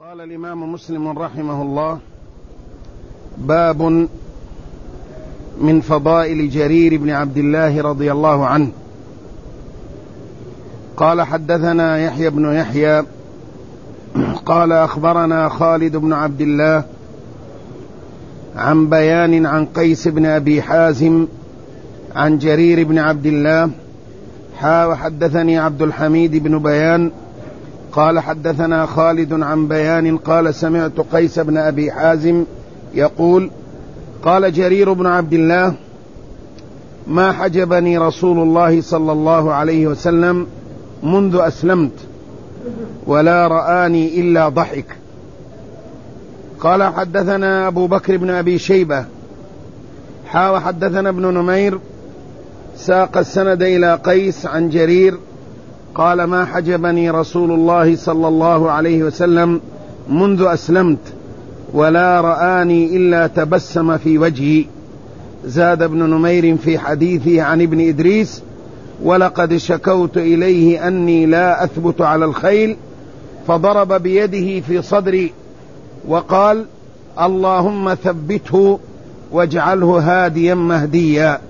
قال الإمام مسلم رحمه الله: باب من فضائل جرير بن عبد الله رضي الله عنه. قال: حدثنا يحيى بن يحيى قال: أخبرنا خالد بن عبد الله عن بيان عن قيس بن أبي حازم عن جرير بن عبد الله وحدثني عبد الحميد بن بيان قال: حدثنا خالد عن بيان قال: سمعت قيس بن أبي حازم يقول: قال جرير بن عبد الله: ما حجبني رسول الله صلى الله عليه وسلم منذ أسلمت ولا رآني إلا ضحك. قال: حدثنا أبو بكر بن أبي شيبة وحدثنا ابن نمير ساق السند إلى قيس عن جرير قال: ما حجبني رسول الله صلى الله عليه وسلم منذ أسلمت ولا رآني إلا تبسم في وجهي. زاد ابن نمير في حديثه عن ابن إدريس: ولقد شكوت إليه أني لا أثبت على الخيل، فضرب بيده في صدري وقال: اللهم ثبته واجعله هاديا مهديا.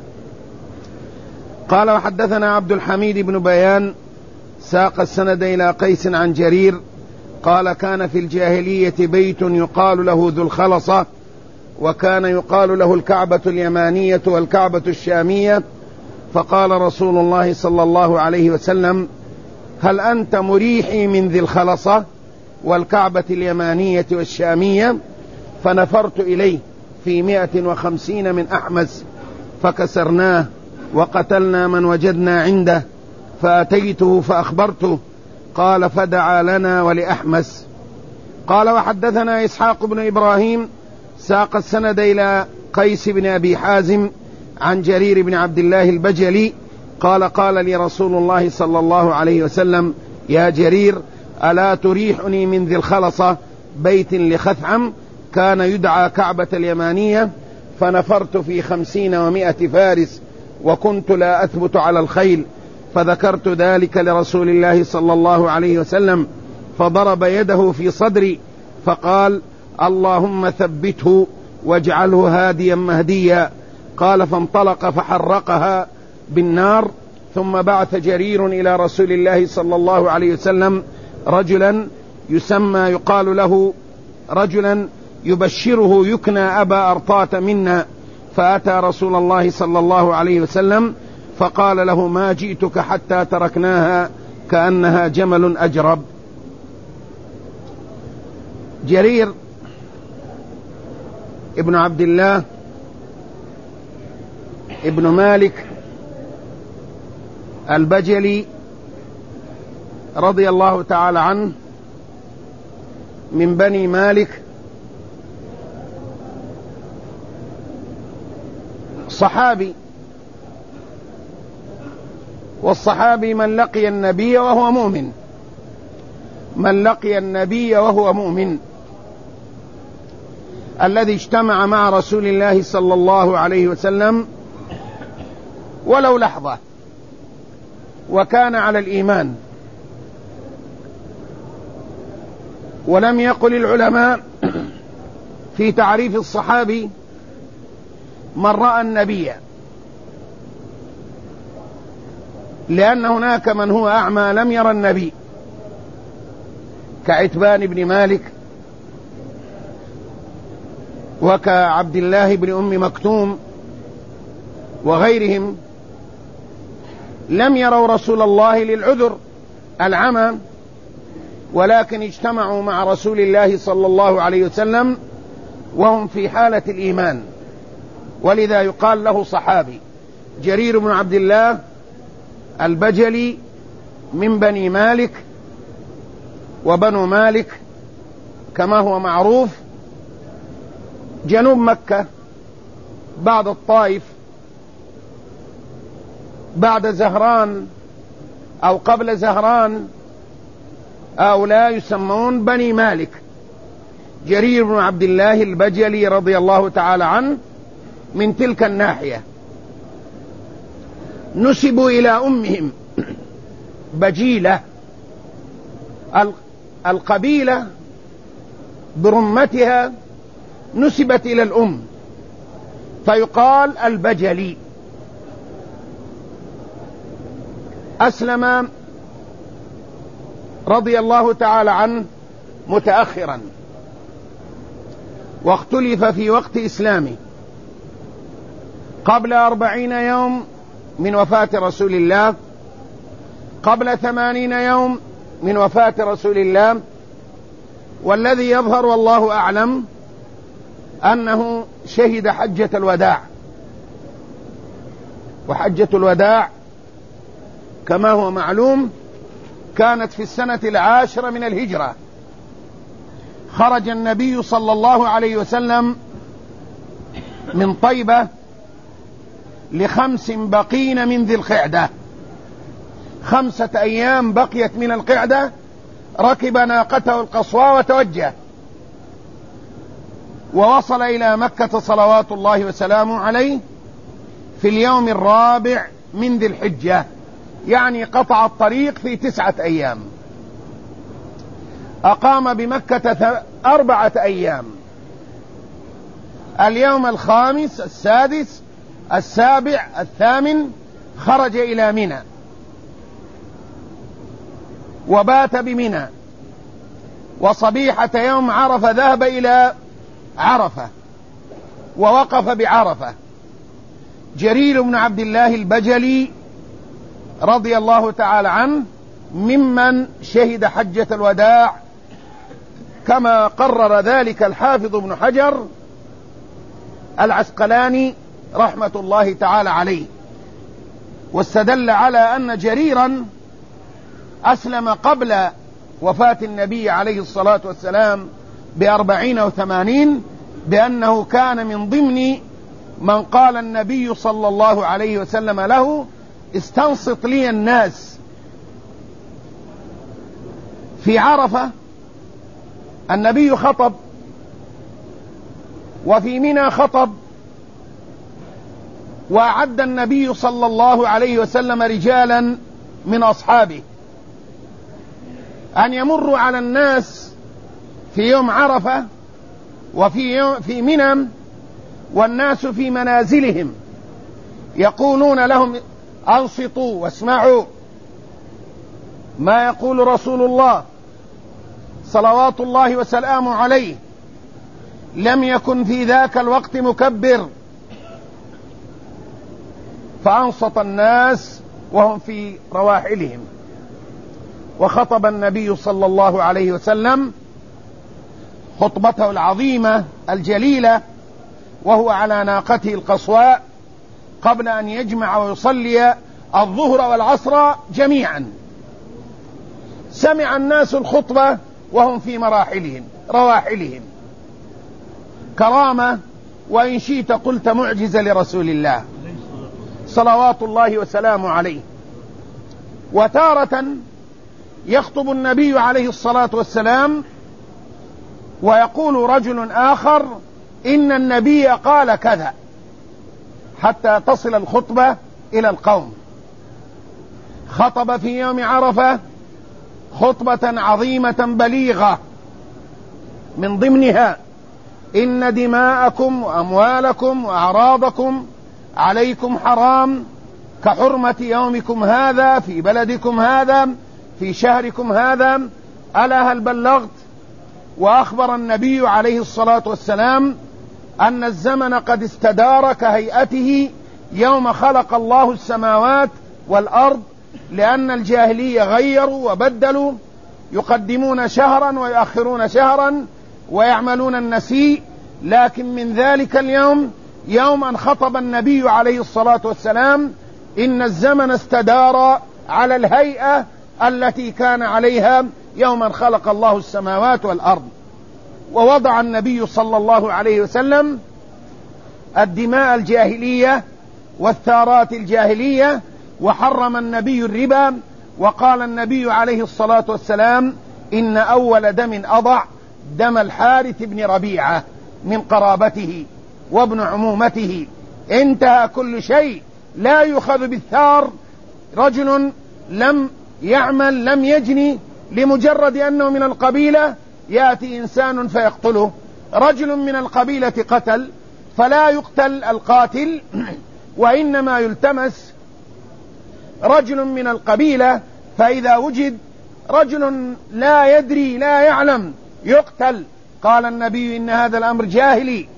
قال: وحدثنا عبد الحميد بن بيان ساق السند إلى قيس عن جرير قال: كان في الجاهلية بيت يقال له ذو الخلصة، وكان يقال له الكعبة اليمانية والكعبة الشامية. فقال رسول الله صلى الله عليه وسلم: هل أنت مريحي من ذي الخلصة والكعبة اليمانية والشامية؟ فنفرت إليه في 150 من أحمس فكسرناه وقتلنا من وجدنا عنده، فأتيته فأخبرته قال: فدعا لنا ولأحمس. قال: وحدثنا إسحاق بن إبراهيم ساق السند إلى قيس بن أبي حازم عن جرير بن عبد الله البجلي قال: قال لي رسول الله صلى الله عليه وسلم: يا جرير، ألا تريحني من ذي الخلصة، بيت لخثعم كان يدعى كعبة اليمانية؟ فنفرت في 50 و100 فارس وكنت لا أثبت على الخيل، فذكرت ذلك لرسول الله صلى الله عليه وسلم، فضرب يده في صدري فقال: اللهم ثبته واجعله هاديا مهديا. قال: فانطلق فحرقها بالنار. ثم بعث جرير إلى رسول الله صلى الله عليه وسلم رجلا يسمى يقال له رجلا يبشره يكنى أبا أرطاة منا، فأتى رسول الله صلى الله عليه وسلم فقال له: ما جئتك حتى تركناها كأنها جمل أجرب. جرير ابن عبد الله ابن مالك البجلي رضي الله تعالى عنه من بني مالك، صحابي، والصحابي من لقي النبي وهو مؤمن، من لقي النبي وهو مؤمن، الذي اجتمع مع رسول الله صلى الله عليه وسلم ولو لحظة وكان على الإيمان. ولم يقل العلماء في تعريف الصحابي من رأى النبي، لأن هناك من هو أعمى لم يرى النبي كعتبان بن مالك وكعبد الله بن أم مكتوم وغيرهم، لم يروا رسول الله للعذر العمى، ولكن اجتمعوا مع رسول الله صلى الله عليه وسلم وهم في حالة الإيمان، ولذا يقال له صحابي. جرير بن عبد الله البجلي من بني مالك، وبنو مالك كما هو معروف جنوب مكة بعد الطائف بعد زهران أو قبل زهران، هؤلاء يسمون بني مالك. جرير بن عبد الله البجلي رضي الله تعالى عنه من تلك الناحية. نسبوا إلى أمهم بجيلة. القبيلة برمتها نسبت إلى الأم فيقال البجلي. أسلم رضي الله تعالى عنه متأخرا، واختلف في وقت إسلامه قبل 40 يوم من وفاة رسول الله، قبل 80 يوم من وفاة رسول الله، والذي يظهر والله أعلم أنه شهد حجة الوداع. وحجة الوداع كما هو معلوم كانت في السنة 10 من الهجرة. خرج النبي صلى الله عليه وسلم من طيبة ل5 بقين من ذي القعدة، 5 أيام بقيت من القعدة، ركب ناقته القصواء وتوجه، ووصل إلى مكة صلوات الله وسلامه عليه في اليوم 4 من ذي الحجة، يعني قطع الطريق في 9 أيام. أقام بمكة 4 أيام، اليوم 5 6 7 8 خرج إلى منى وبات بمنى، وصبيحة يوم عرفة ذهب إلى عرفة ووقف بعرفة. جرير بن عبد الله البجلي رضي الله تعالى عنه ممن شهد حجة الوداع، كما قرر ذلك الحافظ ابن حجر العسقلاني رحمة الله تعالى عليه، واستدل على أن جريرا أسلم قبل وفاة النبي عليه الصلاة والسلام ب40 أو 80، بأنه كان من ضمن من قال النبي صلى الله عليه وسلم له: استنصت لي الناس. في عرفة النبي خطب، وفي منى خطب، وأعد النبي صلى الله عليه وسلم رجالا من أصحابه أن يمروا على الناس في يوم عرفة وفي منى، والناس في منازلهم، يقولون لهم: أنصتوا واسمعوا ما يقول رسول الله صلوات الله وسلامه عليه، لم يكن في ذاك الوقت مكبر. فأنصت الناس وهم في رواحلهم، وخطب النبي صلى الله عليه وسلم خطبته العظيمة الجليلة وهو على ناقته القصواء قبل أن يجمع ويصلي الظهر والعصر جميعا. سمع الناس الخطبة وهم في رواحلهم، كرامة، وإن شئت قلت معجزة لرسول الله صلوات الله وسلامه عليه. وتارة يخطب النبي عليه الصلاة والسلام ويقول رجل آخر: إن النبي قال كذا، حتى تصل الخطبة إلى القوم. خطب في يوم عرفة خطبة عظيمة بليغة، من ضمنها: إن دماءكم وأموالكم وأعراضكم عليكم حرام كحرمة يومكم هذا في بلدكم هذا في شهركم هذا، ألا هل بلغت؟ وأخبر النبي عليه الصلاة والسلام أن الزمن قد استدار كهيئته يوم خلق الله السماوات والأرض، لأن الجاهلية غيروا وبدلوا، يقدمون شهرا ويؤخرون شهرا ويعملون النسيء. لكن من ذلك اليوم، يوم أن خطب النبي عليه الصلاة والسلام، إن الزمن استدار على الهيئة التي كان عليها يوم أن خلق الله السماوات والأرض. ووضع النبي صلى الله عليه وسلم الدماء الجاهلية والثارات الجاهلية، وحرم النبي الربا، وقال النبي عليه الصلاة والسلام: إن أول دم أضع دم الحارث بن ربيعة من قرابته وابن عمومته. انتهى كل شيء، لا يؤخذ بالثار. رجل لم يعمل لم يجني لمجرد أنه من القبيلة يأتي إنسان فيقتله، رجل من القبيلة قتل، فلا يقتل القاتل وإنما يلتمس رجل من القبيلة، فإذا وجد رجل لا يدري لا يعلم يقتل. قال النبي إن هذا الأمر جاهلي.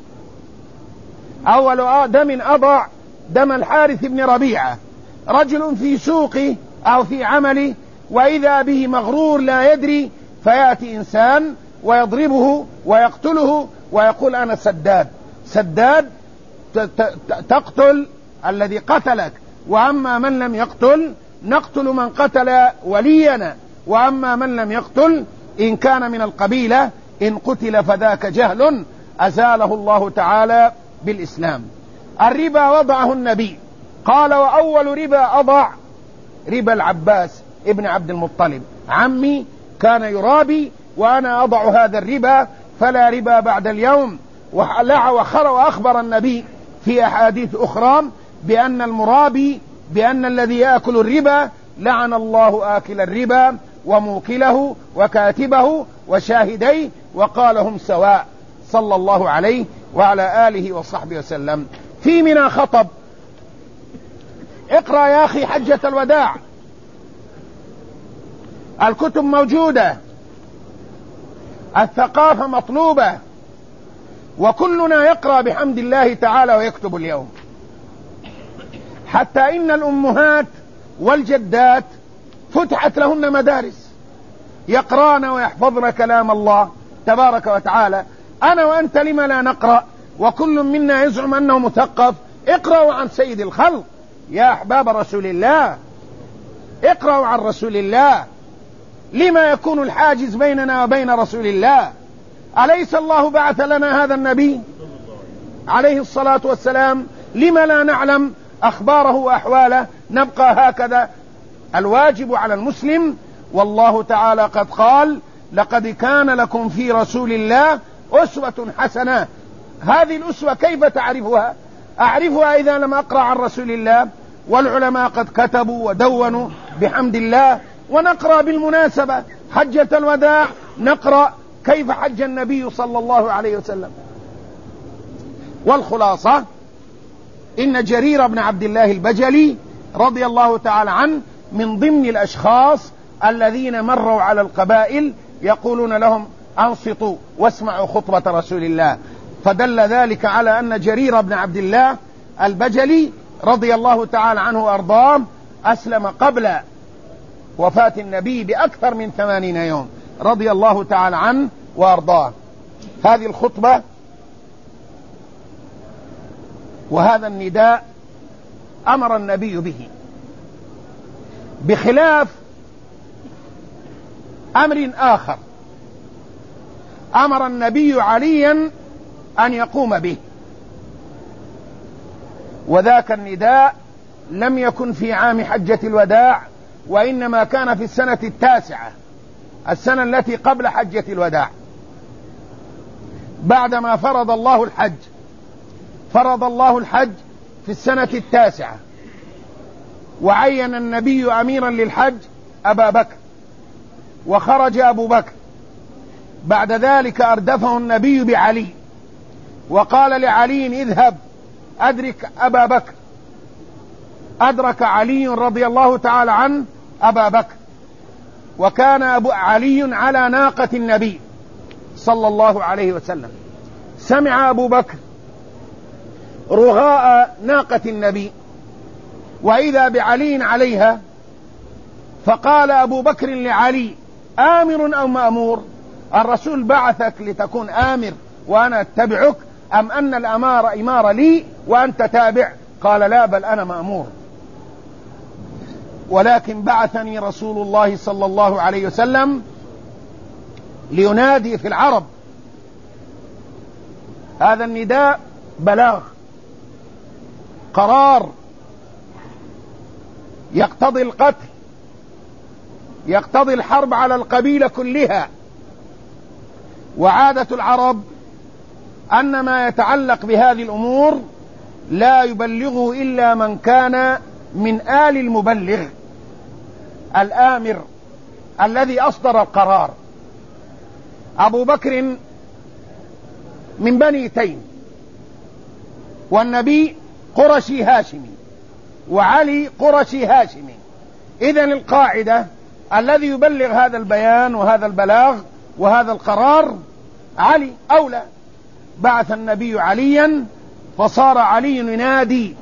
أول دم أضع دم الحارث بن ربيعة، رجل في سوقه أو في عمله وإذا به مغرور لا يدري، فيأتي إنسان ويضربه ويقتله ويقول أنا سداد. سداد تقتل الذي قتلك، وأما من لم يقتل نقتل من قتل ولينا، وأما من لم يقتل إن كان من القبيلة إن قتل فذاك جهل أزاله الله تعالى بالإسلام. الربا وضعه النبي، قال وأول ربا أضع ربا العباس ابن عبد المطلب، عمي كان يرابي وأنا أضع هذا الربا فلا ربا بعد اليوم. وأخبر النبي في أحاديث أخرى بأن المرابي بأن الذي يأكل الربا لعن الله آكل الربا وموكله وكاتبه وشاهديه وقال هم سواء، صلى الله عليه وعلى آله وصحبه وسلم. في منى خطب، اقرأ يا أخي حجة الوداع، الكتب موجودة، الثقافة مطلوبة، وكلنا يقرأ بحمد الله تعالى ويكتب اليوم، حتى إن الأمهات والجدات فتحت لهن مدارس يقرأن ويحفظن كلام الله تبارك وتعالى. أنا وأنت لما لا نقرأ؟ وكل منا يزعم أنه مثقف. اقرأوا عن سيد الخلق يا أحباب رسول الله، اقرأوا عن رسول الله. لما يكون الحاجز بيننا وبين رسول الله؟ أليس الله بعث لنا هذا النبي عليه الصلاة والسلام؟ لما لا نعلم أخباره وأحواله؟ نبقى هكذا. الواجب على المسلم، والله تعالى قد قال لقد كان لكم في رسول الله أسوة حسنة. هذه الأسوة كيف تعرفها؟ أعرفها إذا لم أقرأ عن رسول الله، والعلماء قد كتبوا ودونوا بحمد الله. ونقرأ بالمناسبة حجة الوداع، نقرأ كيف حج النبي صلى الله عليه وسلم. والخلاصة إن جرير بن عبد الله البجلي رضي الله تعالى عنه من ضمن الأشخاص الذين مروا على القبائل يقولون لهم أنصتوا واسمعوا خطبة رسول الله، فدل ذلك على أن جرير بن عبد الله البجلي رضي الله تعالى عنه وأرضاه أسلم قبل وفاة النبي بأكثر من 80 يوم، رضي الله تعالى عنه وأرضاه. هذه الخطبة وهذا النداء أمر النبي به، بخلاف أمر آخر أمر النبي عليا أن يقوم به، وذاك النداء لم يكن في عام حجة الوداع، وإنما كان في السنة 9، السنة التي قبل حجة الوداع، بعدما فرض الله الحج. فرض الله الحج في السنة 9، وعين النبي أميرا للحج أبا بكر، وخرج أبو بكر. بعد ذلك أردفه النبي بعلي، وقال لعلي اذهب أدرك أبا بكر. أدرك علي رضي الله تعالى عنه أبا بكر، وكان علي على ناقة النبي صلى الله عليه وسلم. سمع أبو بكر رغاء ناقة النبي وإذا بعلي عليها، فقال أبو بكر لعلي آمر أو مأمور؟ الرسول بعثك لتكون آمر وأنا أتبعك، أم أن الإمارة لي وأنت تابع؟ قال لا، بل أنا مأمور، ولكن بعثني رسول الله صلى الله عليه وسلم لينادي في العرب. هذا النداء بلاغ، قرار يقتضي القتل، يقتضي الحرب على القبيلة كلها. وعادة العرب أن ما يتعلق بهذه الأمور لا يبلغه إلا من كان من آل المبلغ، الآمر الذي أصدر القرار. أبو بكر من بني تيم، والنبي قرشي هاشمي، وعلي قرشي هاشمي. إذن القاعدة: الذي يبلغ هذا البيان وهذا البلاغ وهذا القرار علي أولى. بعث النبي عليا، فصار علي ينادي: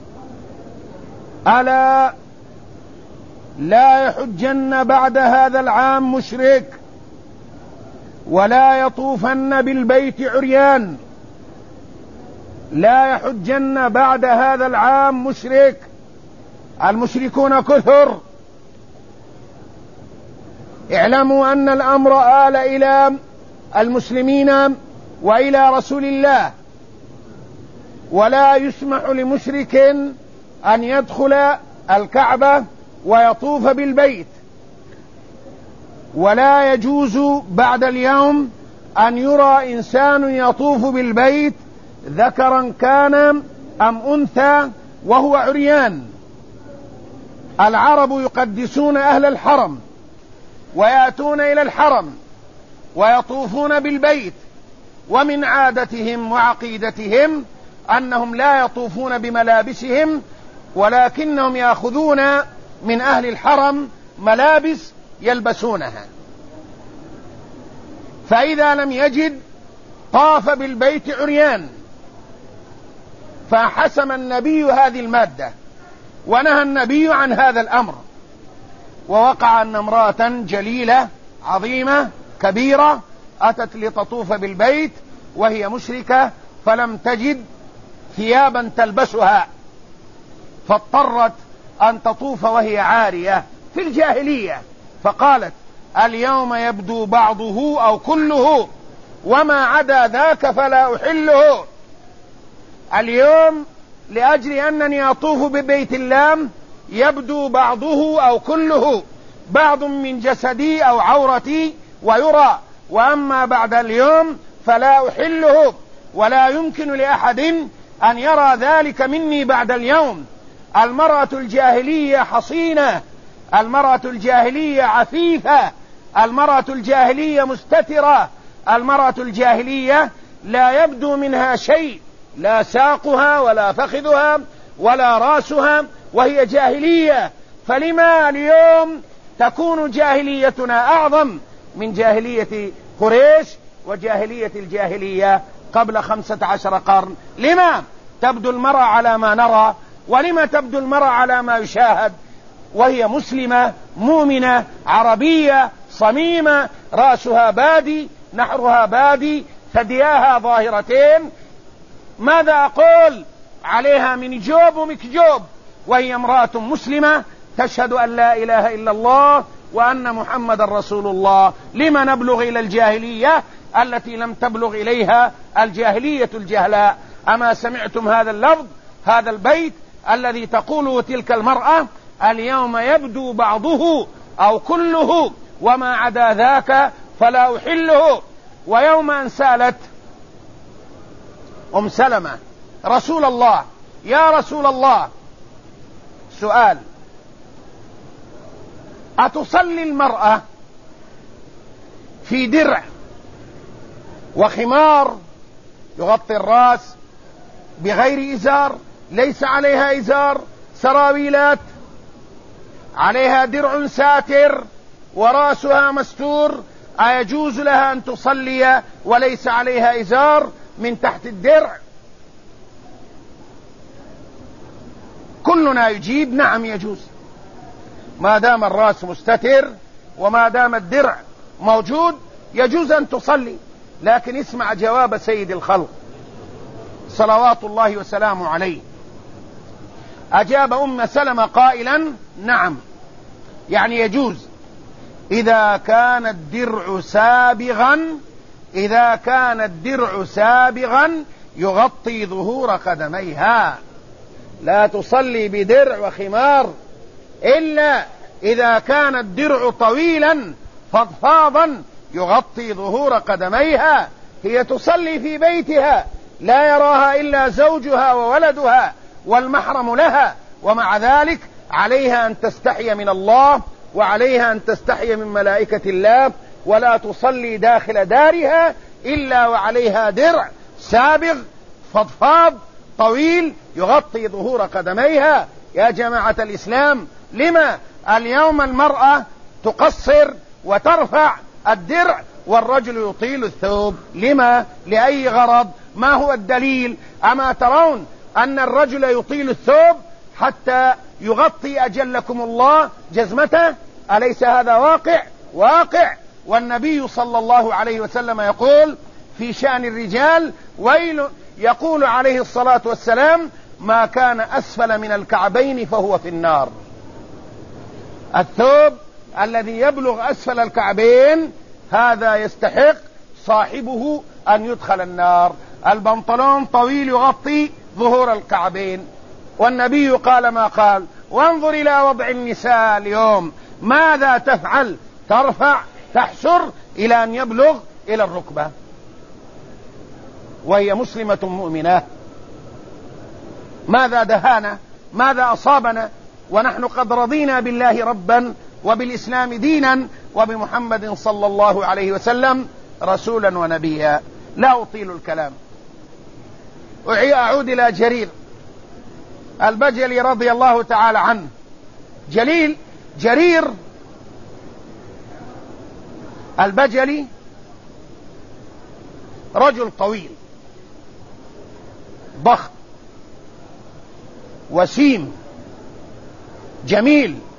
ألا لا يحجن بعد هذا العام مشرك، ولا يطوفن بالبيت عريان. لا يحجن بعد هذا العام مشرك، المشركون كثر. اعلموا أن الأمر آل إلى المسلمين وإلى رسول الله، ولا يسمح لمشرك أن يدخل الكعبة ويطوف بالبيت، ولا يجوز بعد اليوم أن يرى إنسان يطوف بالبيت ذكرا كان أم أنثى وهو عريان. العرب يقدسون أهل الحرم، ويأتون إلى الحرم ويطوفون بالبيت، ومن عادتهم وعقيدتهم أنهم لا يطوفون بملابسهم، ولكنهم يأخذون من أهل الحرم ملابس يلبسونها. فإذا لم يجد طاف بالبيت عريان، فحسم النبي هذه المادة ونهى النبي عن هذا الأمر. ووقع أن امرأة جليلة عظيمة كبيرة أتت لتطوف بالبيت وهي مشركة، فلم تجد ثيابا تلبسها، فاضطرت أن تطوف وهي عارية في الجاهلية، فقالت: اليوم يبدو بعضه أو كله، وما عدا ذاك فلا أحله. اليوم لأجل أنني أطوف ببيت الله يبدو بعضه أو كله، بعض من جسدي أو عورتي ويرى، وأما بعد اليوم فلا أحله، ولا يمكن لأحد أن يرى ذلك مني بعد اليوم. المرأة الجاهلية حصينة، المرأة الجاهلية عفيفة، المرأة الجاهلية مستترة، المرأة الجاهلية لا يبدو منها شيء، لا ساقها ولا فخذها ولا راسها، وهي جاهلية. فلما اليوم تكون جاهليتنا أعظم من جاهلية قريش وجاهلية الجاهلية قبل 15 قرن؟ لما تبدو المرأة على ما نرى؟ ولما تبدو المرأة على ما يشاهد وهي مسلمة مؤمنة عربية صميمة، رأسها بادي، نحرها بادي، ثدياها ظاهرتين، ماذا أقول عليها من جوب ومكجوب، وهي امرأة مسلمة تشهد أن لا إله إلا الله وأن محمد رسول الله. لما نبلغ إلى الجاهلية التي لم تبلغ إليها الجاهلية الجهلاء؟ أما سمعتم هذا اللفظ، هذا البيت الذي تقوله تلك المرأة: اليوم يبدو بعضه أو كله، وما عدا ذاك فلا أحله. ويوم أن سألت أم سلمة رسول الله: يا رسول الله، سؤال، أتصلي المرأة في درع وخمار يغطي الرأس بغير إزار، ليس عليها إزار، سراويلات، عليها درع ساتر ورأسها مستور، أيجوز لها أن تصلي وليس عليها إزار من تحت الدرع؟ كلنا يجيب: نعم يجوز، ما دام الرأس مستتر وما دام الدرع موجود يجوز أن تصلي. لكن اسمع جواب سيد الخلق صلوات الله وسلامه عليه. أجاب أم سلمة قائلا: نعم، يعني يجوز إذا كان الدرع سابغا، إذا كان الدرع سابغا يغطي ظهور قدميها. لا تصلي بدرع وخمار إلا إذا كان الدرع طويلا فضفاضا يغطي ظهور قدميها. هي تصلي في بيتها لا يراها إلا زوجها وولدها والمحرم لها، ومع ذلك عليها أن تستحي من الله، وعليها أن تستحي من ملائكة الله، ولا تصلي داخل دارها إلا وعليها درع سابغ فضفاض طويل يغطي ظهور قدميها. يا جماعة الإسلام، لما اليوم المرأة تقصر وترفع الدرع والرجل يطيل الثوب؟ لما؟ لأي غرض؟ ما هو الدليل؟ أما ترون أن الرجل يطيل الثوب حتى يغطي أجلكم الله جزمته؟ أليس هذا واقع؟ واقع. والنبي صلى الله عليه وسلم يقول في شأن الرجال ويل، يقول عليه الصلاة والسلام: ما كان أسفل من الكعبين فهو في النار. الثوب الذي يبلغ أسفل الكعبين هذا يستحق صاحبه أن يدخل النار. البنطلون طويل يغطي ظهور الكعبين، والنبي قال ما قال. وانظر إلى وضع النساء اليوم، ماذا تفعل؟ ترفع تحسر إلى أن يبلغ إلى الركبة، وهي مسلمة مؤمنة. ماذا دهانا؟ ماذا أصابنا ونحن قد رضينا بالله ربا وبالإسلام دينا وبمحمد صلى الله عليه وسلم رسولا ونبيا؟ لا أطيل الكلام. أعود إلى جرير البجلي رضي الله تعالى عنه. جرير البجلي رجل طويل ضخم وسيم جميل،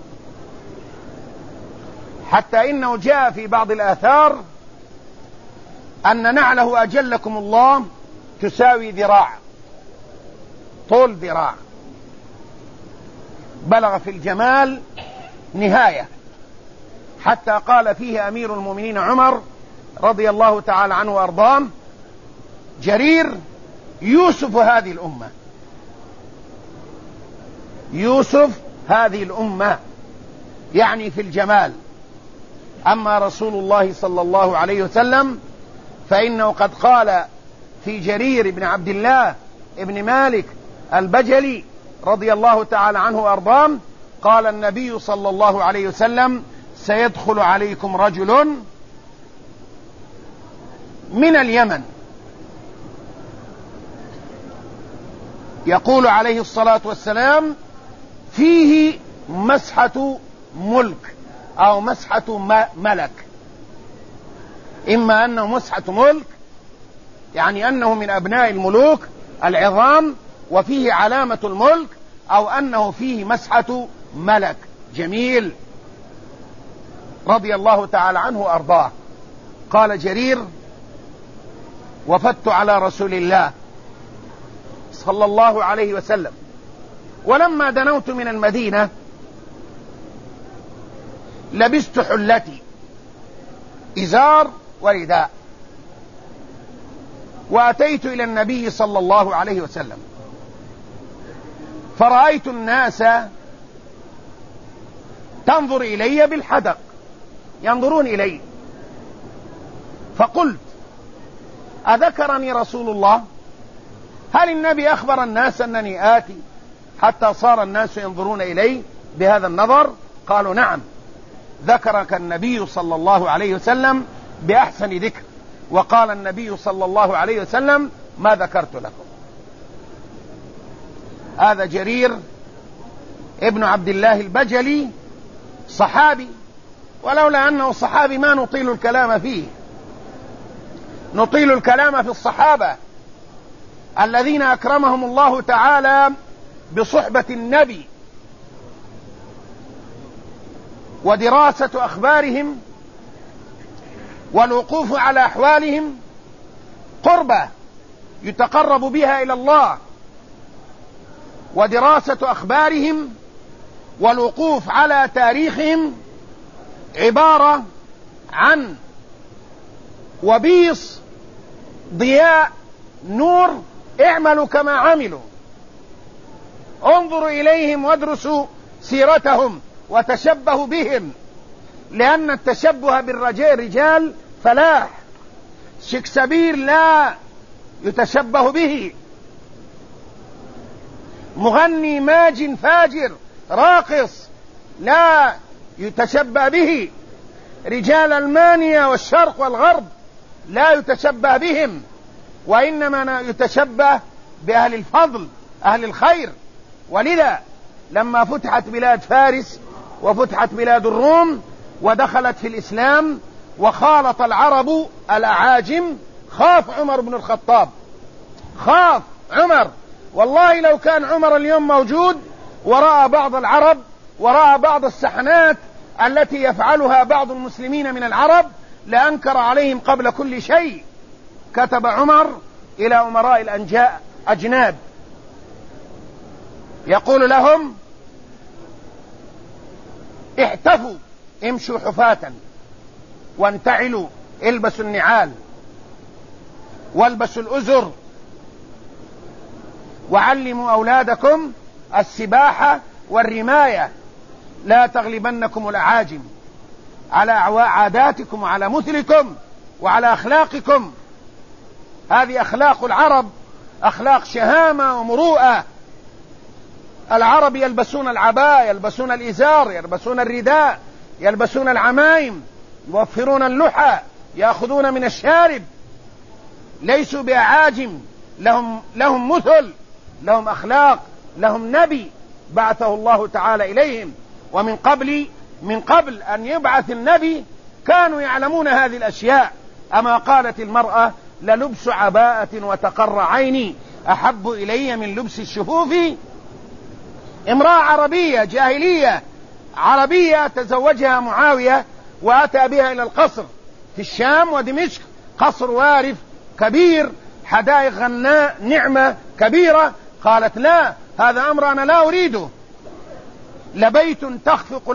حتى إنه جاء في بعض الآثار أن نعله أجلكم الله تساوي ذراع، طول ذراع، بلغ في الجمال نهاية، حتى قال فيه أمير المؤمنين عمر رضي الله تعالى عنه وأرضاه: جرير يوسف هذه الأمة، يوسف هذه الأمة، يعني في الجمال. أما رسول الله صلى الله عليه وسلم فإنه قد قال في جرير بن عبد الله ابن مالك البجلي رضي الله تعالى عنه وأرضاه: قال النبي صلى الله عليه وسلم: سيدخل عليكم رجل من اليمن، يقول عليه الصلاة والسلام: فيه مسحة ملك أو مسحة ملك. إما أنه مسحة ملك يعني أنه من أبناء الملوك العظام وفيه علامة الملك، أو أنه فيه مسحة ملك جميل رضي الله تعالى عنه وأرضاه. قال جرير: وفدت على رسول الله صلى الله عليه وسلم، ولما دنوت من المدينة لبست حلتي إزار ورداء، وأتيت إلى النبي صلى الله عليه وسلم، فرأيت الناس تنظر إلي بالحدق، ينظرون إلي، فقلت: أذكرني رسول الله؟ هل النبي أخبر الناس أنني آتي حتى صار الناس ينظرون إلي بهذا النظر؟ قالوا: نعم، ذكرك النبي صلى الله عليه وسلم بأحسن ذكر، وقال النبي صلى الله عليه وسلم: ما ذكرت لكم. هذا جرير ابن عبد الله البجلي صحابي، ولولا أنه صحابي ما نطيل الكلام فيه. نطيل الكلام في الصحابة الذين أكرمهم الله تعالى بصحبة النبي ودراسة أخبارهم والوقوف على أحوالهم قربة يتقرب بها إلى الله، ودراسة أخبارهم والوقوف على تاريخهم عبارة عن وبيص ضياء نور، اعملوا كما عملوا، انظروا إليهم وادرسوا سيرتهم وتشبهوا بهم، لأن التشبه بالرجال فلاح. شكسبير لا يتشبه به، مغني ماج فاجر راقص لا يتشبه به، رجال المانيا والشرق والغرب لا يتشبه بهم، وإنما يتشبه بأهل الفضل أهل الخير. ولذا لما فتحت بلاد فارس وفتحت بلاد الروم ودخلت في الإسلام وخالط العرب الأعاجم، خاف عمر بن الخطاب، خاف عمر. والله لو كان عمر اليوم موجود ورأى بعض العرب ورأى بعض السحنات التي يفعلها بعض المسلمين من العرب لأنكر عليهم قبل كل شيء. كتب عمر إلى أمراء الأجناد يقول لهم: احتفوا، امشوا حفاة وانتعلوا، البسوا النعال والبسوا الأزر، وعلموا أولادكم السباحة والرماية، لا تغلبنكم الأعاجم على عاداتكم وعلى مثلكم وعلى أخلاقكم. هذه أخلاق العرب، أخلاق شهامة ومروءة. العرب يلبسون العباء، يلبسون الإزار، يلبسون الرداء، يلبسون العمائم، يوفرون اللحى، يأخذون من الشارب. ليسوا بأعاجم، لهم مثل، لهم أخلاق، لهم نبي بعثه الله تعالى إليهم. ومن قبل أن يبعث النبي كانوا يعلمون هذه الأشياء. أما قالت المرأة: للبس عباءة وتقر عيني أحب إلي من لبس الشفوف. امرأة عربية جاهلية عربية تزوجها معاوية وأتى بها إلى القصر في الشام ودمشق، قصر وارف كبير، حدائق غناء نعمة كبيرة. قالت: لا، هذا أمر أنا لا أريده، لبيت تخفق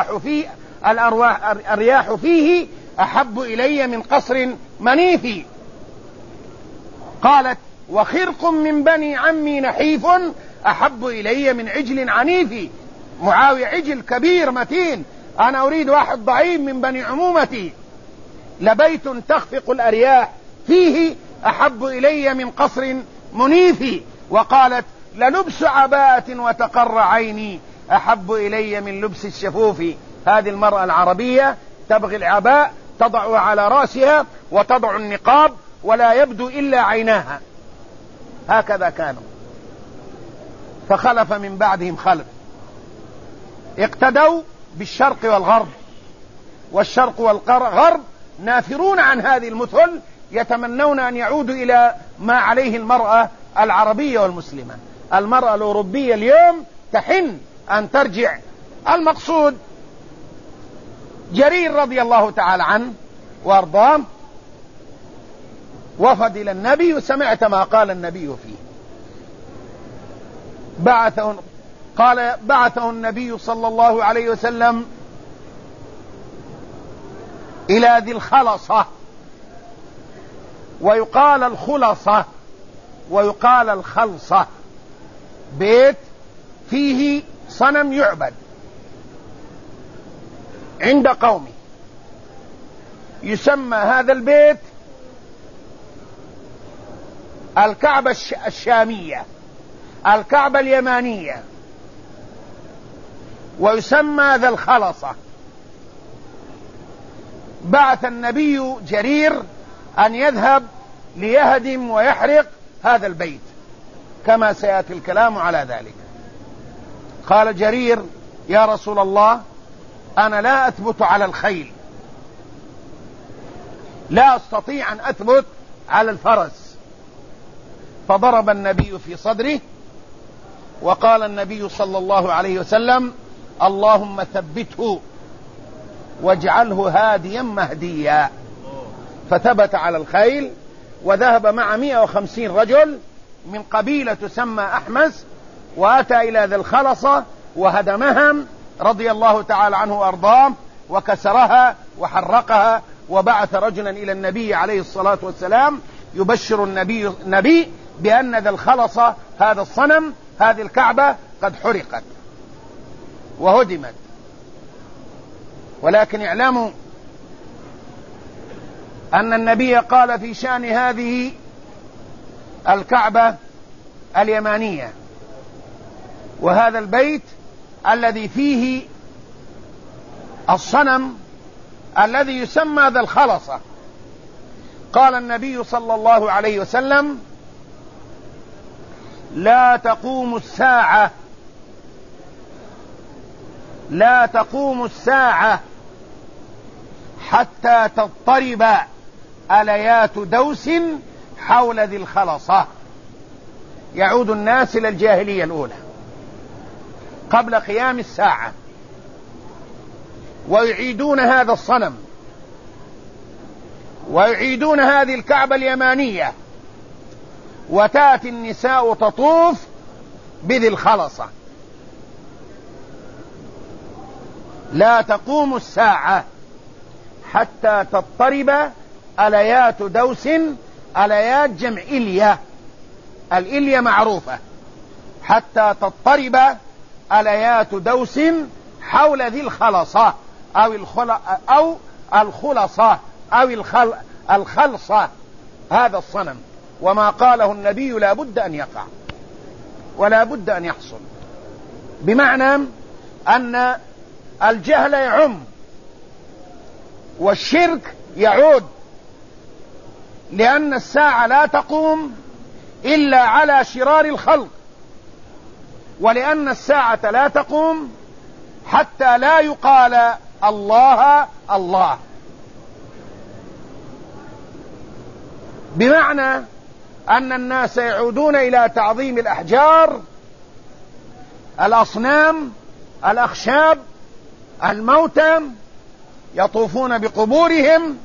الأرياح فيه أحب إلي من قصر منيف. قالت: وخرق من بني عمي نحيف أحب إلي من عجل عنيف. معاوية عجل كبير متين، أنا أريد واحد ضعيف من بني عمومتي. لبيت تخفق الأرياح فيه أحب إلي من قصر منيف. وقالت: للبس عباءة وتقر عيني أحب إلي من لبس الشفوف. هذه المرأة العربية تبغي العباء، تضع على رأسها وتضع النقاب ولا يبدو إلا عيناها. هكذا كانوا. فخلف من بعدهم خلف اقتدوا بالشرق والغرب، والشرق والغرب نافرون عن هذه المثل، يتمنون أن يعودوا إلى ما عليه المرأة العربية والمسلمة. المرأة الأوروبية اليوم تحن أن ترجع. المقصود جرير رضي الله تعالى عنه وارضاه وفد إلى النبي، وسمعت ما قال النبي فيه. بعثه النبي صلى الله عليه وسلم إلى ذي الخلصة، ويقال الخلصة ويقال الخلصة، بيت فيه صنم يعبد عند قومه. يسمى هذا البيت الكعبة الشامية، الكعبة اليمانية، ويسمى ذا الخلصة. بعث النبي جرير أن يذهب ليهدم ويحرق هذا البيت، كما سيأتي الكلام على ذلك. قال جرير: يا رسول الله، أنا لا أثبت على الخيل، لا أستطيع أن أثبت على الفرس. فضرب النبي في صدره، وقال النبي صلى الله عليه وسلم: اللهم ثبته واجعله هاديا مهديا. فثبت على الخيل وذهب مع 150 رجل من قبيلة تسمى أحمس، وأتى إلى ذي الخلصة وهدمهم رضي الله تعالى عنه وأرضاه، وكسرها وحرقها، وبعث رجلا إلى النبي عليه الصلاة والسلام يبشر النبي بأن ذا الخلصة، هذا الصنم، هذه الكعبة قد حرقت وهدمت. ولكن اعلموا أن النبي قال في شأن هذه الكعبة اليمانية وهذا البيت الذي فيه الصنم الذي يسمى ذا الخلصة. قال النبي صلى الله عليه وسلم: لا تقوم الساعة حتى تضطرب أليات دوس حول ذي الخلصة. يعود الناس إلى الجاهلية الأولى قبل قيام الساعة، ويعيدون هذا الصنم، ويعيدون هذه الكعبة اليمانية، وتأتي النساء تطوف بذي الخلصة. لا تقوم الساعة حتى تضطرب أليات دوس. أليات جمع إلية، الإلية معروفة. حتى تضطرب أليات دوس حول ذي الخلصة أو الخلصة أو الخلصة، هذا الصنم. وما قاله النبي لا بد أن يقع ولا بد أن يحصل، بمعنى أن الجهل يعم والشرك يعود، لأن الساعة لا تقوم إلا على شرار الخلق، ولأن الساعة لا تقوم حتى لا يقال الله الله، بمعنى أن الناس يعودون إلى تعظيم الأحجار، الأصنام، الأخشاب، الموتى، يطوفون بقبورهم،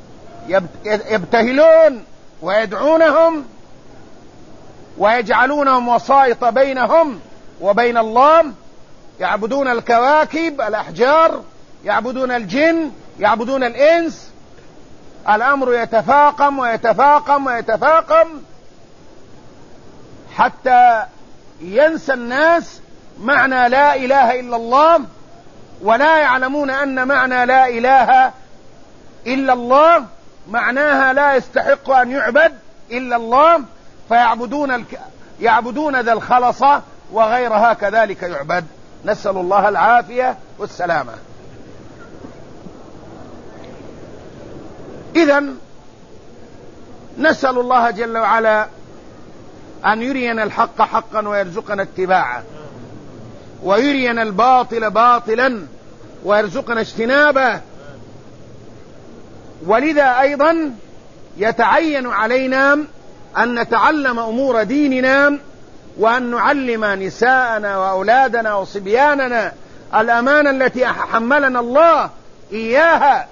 يبتهلون ويدعونهم ويجعلونهم وسائط بينهم وبين الله، يعبدون الكواكب، الأحجار، يعبدون الجن، يعبدون الإنس. الأمر يتفاقم ويتفاقم ويتفاقم حتى ينسى الناس معنى لا إله إلا الله، ولا يعلمون أن معنى لا إله إلا الله معناها لا يستحق أن يعبد إلا الله، يعبدون ذا الخلصة وغيرها كذلك يعبد. نسأل الله العافية والسلامة. إذن نسأل الله جل وعلا أن يرينا الحق حقا ويرزقنا اتباعه، ويرينا الباطل باطلا ويرزقنا اجتنابه. ولذا أيضا يتعين علينا أن نتعلم أمور ديننا، وأن نعلم نساءنا وأولادنا وصبياننا الأمانة التي حملنا الله إياها.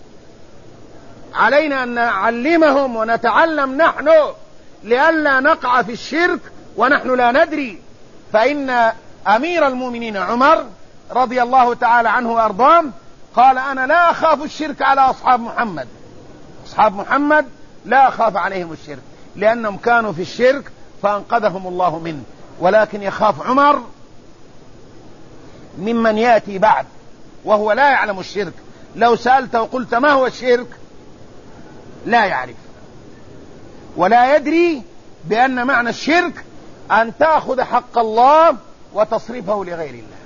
علينا أن نعلمهم ونتعلم نحن لئلا نقع في الشرك ونحن لا ندري. فإن أمير المؤمنين عمر رضي الله تعالى عنه وأرضاه قال: أنا لا أخاف الشرك على أصحاب محمد. أصحاب محمد لا أخاف عليهم الشرك لأنهم كانوا في الشرك فأنقذهم الله منه، ولكن يخاف عمر ممن يأتي بعد وهو لا يعلم الشرك. لو سألته وقلت ما هو الشرك لا يعرف ولا يدري بأن معنى الشرك أن تأخذ حق الله وتصرفه لغير الله.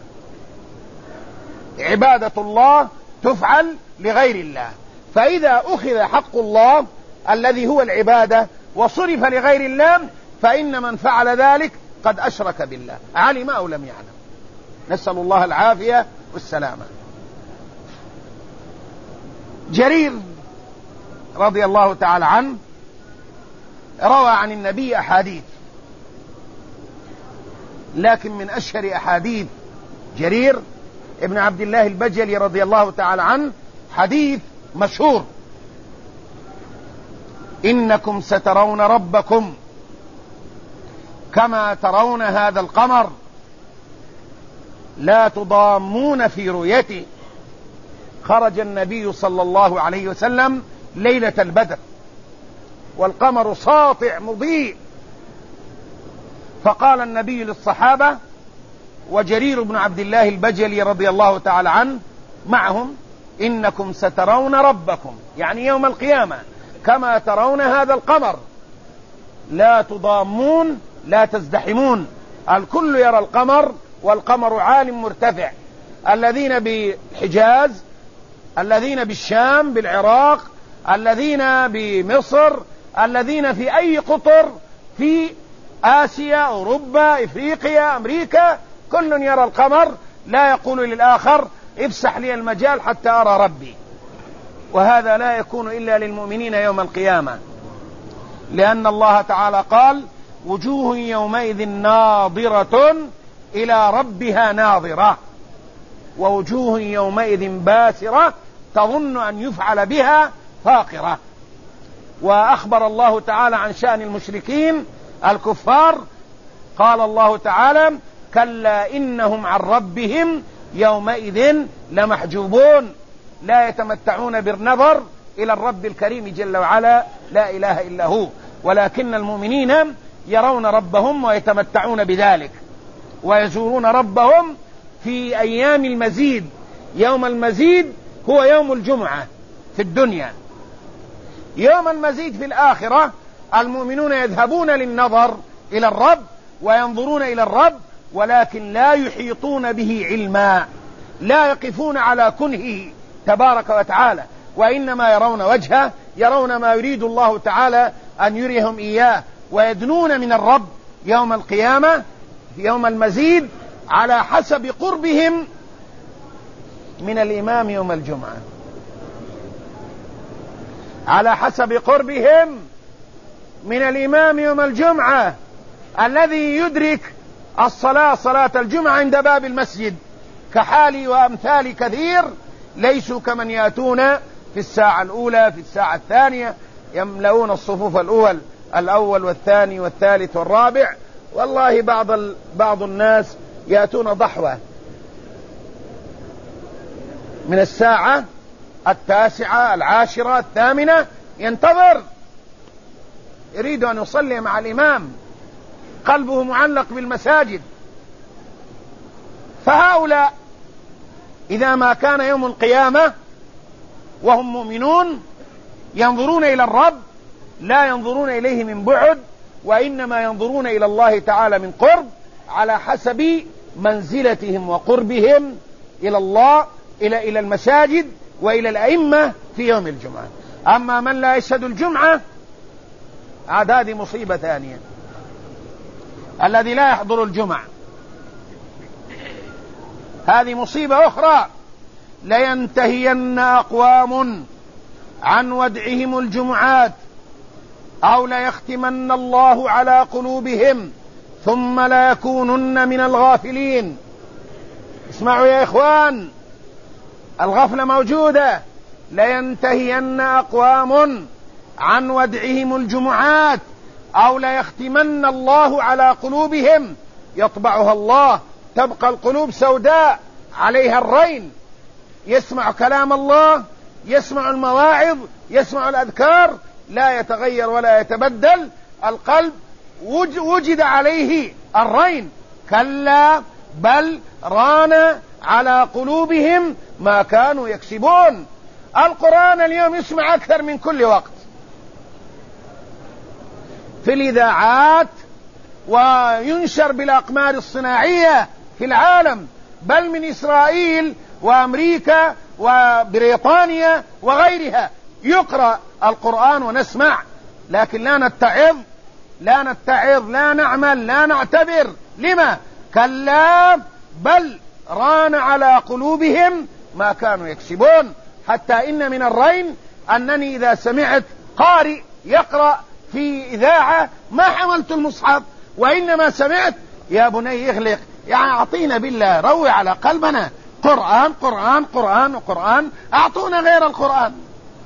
عبادة الله تفعل لغير الله، فإذا أخذ حق الله الذي هو العبادة وصرف لغير الله فإن من فعل ذلك قد أشرك بالله، علم أو لم يعلم. نسأل الله العافية والسلامة. جرير رضي الله تعالى عنه روى عن النبي أحاديث، لكن من أشهر أحاديث جرير ابن عبد الله البجلي رضي الله تعالى عنه حديث مشهور: إنكم سترون ربكم كما ترون هذا القمر لا تضامون في رؤيته. خرج النبي صلى الله عليه وسلم ليلة البدر والقمر ساطع مضيء، فقال النبي للصحابة وجرير بن عبد الله البجلي رضي الله تعالى عنه معهم: إنكم سترون ربكم، يعني يوم القيامة، كما ترون هذا القمر لا تضامون، لا تزدحمون. الكل يرى القمر والقمر عال مرتفع. الذين بالحجاز الذين بالشام بالعراق، الذين بمصر، الذين في أي قطر في آسيا أوروبا إفريقيا أمريكا، كل يرى القمر لا يقول للآخر افسح لي المجال حتى أرى ربي. وهذا لا يكون إلا للمؤمنين يوم القيامة، لأن الله تعالى قال وجوه يومئذ ناظرة إلى ربها ناظرة، ووجوه يومئذ باسرة تظن أن يفعل بها فاقرة. وأخبر الله تعالى عن شأن المشركين الكفار، قال الله تعالى كلا إنهم عن ربهم يومئذ لمحجوبون، لا يتمتعون بالنظر إلى الرب الكريم جل وعلا لا إله إلا هو، ولكن المؤمنين يرون ربهم ويتمتعون بذلك، ويزورون ربهم في أيام المزيد. يوم المزيد هو يوم الجمعة في الدنيا، يوم المزيد في الآخرة المؤمنون يذهبون للنظر إلى الرب وينظرون إلى الرب، ولكن لا يحيطون به علما، لا يقفون على كنهه تبارك وتعالى، وإنما يرون وجهه، يرون ما يريد الله تعالى أن يريهم إياه، ويدنون من الرب يوم القيامة يوم المزيد على حسب قربهم من الإمام يوم الجمعة، على حسب قربهم من الإمام يوم الجمعة الذي يدرك صلاة الجمعة عند باب المسجد، كحالي وأمثال كثير ليسوا كمن يأتون في الساعة الأولى في الساعة الثانية، يملؤون الصفوف الأول والثاني والثالث والرابع. والله بعض الناس يأتون ضحوة من الساعة 9 10 8 ينتظر، يريد أن يصلي مع الإمام، قلبه معلق بالمساجد. فهؤلاء إذا ما كان يوم القيامة وهم مؤمنون ينظرون إلى الرب، لا ينظرون إليه من بعد، وإنما ينظرون إلى الله تعالى من قرب على حسب منزلتهم وقربهم إلى الله، إلى المساجد وإلى الأئمة في يوم الجمعة. أما من لا يشهد الجمعة هذه مصيبة ثانية، الذي لا يحضر الجمعة هذه مصيبة أخرى. لينتهين أقوام عن ودعهم الجمعات أو ليختمن الله على قلوبهم ثم لا يكونن من الغافلين. اسمعوا يا إخوان، الغفلة موجودة. لينتهين أقوام عن ودعهم الجمعات أو ليختمن الله على قلوبهم، يطبعها الله، تبقى القلوب سوداء عليها الرين، يسمع كلام الله، يسمع المواعظ، يسمع الأذكار، لا يتغير ولا يتبدل، القلب وجد عليه الرين. كلا بل ران على قلوبهم ما كانوا يكسبون. القرآن اليوم يسمع أكثر من كل وقت في الإذاعات، وينشر بالأقمار الصناعية في العالم، بل من إسرائيل وأمريكا وبريطانيا وغيرها يقرأ القرآن ونسمع، لكن لا نتعظ لا نعمل لا نعتبر. لما؟ كلا بل ران على قلوبهم ما كانوا يكسبون. حتى إن من الرين أنني إذا سمعت قارئ يقرأ في إذاعة ما حملت المصحف، وإنما سمعت يا بني اغلق، يعني أعطينا بالله، روي على قلبنا، قرآن قرآن قرآن وقرآن، أعطونا غير القرآن.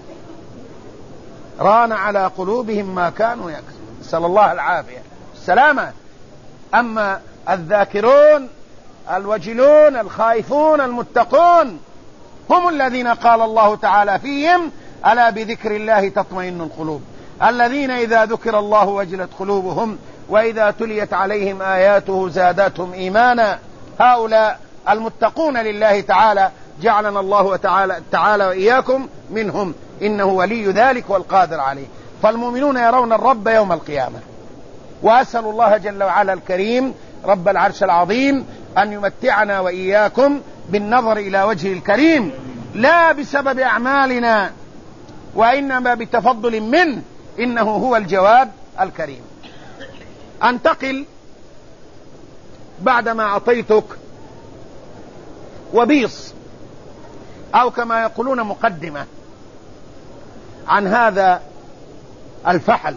ران على قلوبهم ما كانوا يكسبون، نسأل الله العافية السلامة. أما الذاكرون الوجلون الخائفون المتقون هم الذين قال الله تعالى فيهم ألا بذكر الله تطمئن القلوب، الذين إذا ذكر الله وجلت قلوبهم وإذا تليت عليهم آياته زادتهم إيمانا. هؤلاء المتقون لله تعالى جعلنا الله تعالى وإياكم منهم، إنه ولي ذلك والقادر عليه. فالمؤمنون يرون الرب يوم القيامة، وأسأل الله جل وعلا الكريم رب العرش العظيم أن يمتعنا وإياكم بالنظر إلى وجهه الكريم، لا بسبب أعمالنا وإنما بتفضل منه، إنه هو الجواد الكريم. أنتقل بعدما أعطيتك وبيص أو كما يقولون مقدمة عن هذا الفحل،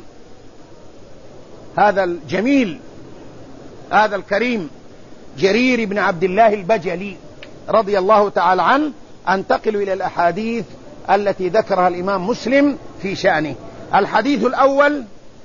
هذا الجميل، هذا الكريم جرير بن عبد الله البجلي رضي الله تعالى عنه، أنتقل إلى الأحاديث التي ذكرها الإمام مسلم في شأنه. الحديث الأول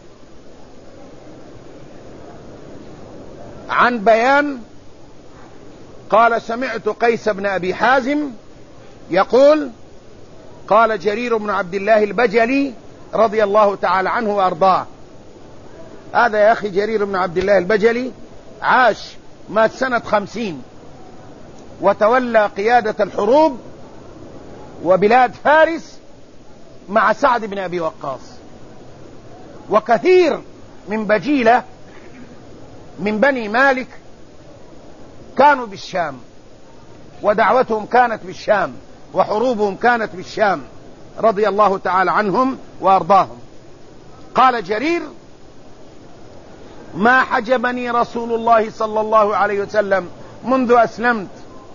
عن بيان قال: سمعت قيس بن أبي حازم يقول: قال جرير بن عبد الله البجلي رضي الله تعالى عنه وأرضاه. هذا يا أخي جرير بن عبد الله البجلي عاش، مات سنة 50، وتولى قيادة الحروب وبلاد فارس مع سعد بن أبي وقاص. وكثير من بجيلة من بني مالك كانوا بالشام، ودعوتهم كانت بالشام، وحروبهم كانت بالشام، رضي الله تعالى عنهم وأرضاهم. قال جرير: ما حجبني رسول الله صلى الله عليه وسلم منذ أسلمت،